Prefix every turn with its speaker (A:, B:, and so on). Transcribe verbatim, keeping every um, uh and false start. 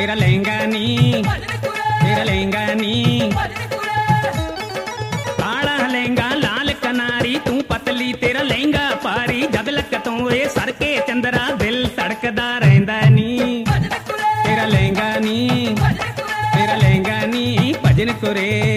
A: तेरा लहंगा नी, तेरा लहंगा नी। काला लहंगा लाल कनारी, तू पतली तेरा लहंगा पारी। जद लक तू ए सर के चंदरा, दिल धड़कदा रहिंदा नी। तेरा लहंगा नी, तेरा लहंगा नी, भजन कुरे।